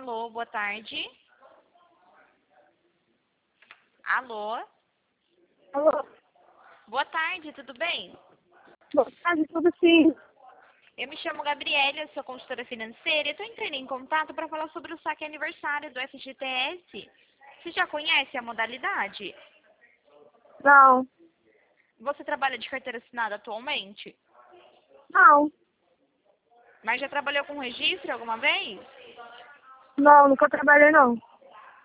Alô, boa tarde. Alô, Alô, boa tarde, tudo bem? boa tarde, tudo sim. Eu me chamo Gabriela, sou consultora financeira e estou entrando em contato para falar sobre o saque aniversário do FGTS. Você já conhece a modalidade? Não, Você trabalha de carteira assinada atualmente? não, Mas já trabalhou com registro alguma vez? não, nunca trabalhei não.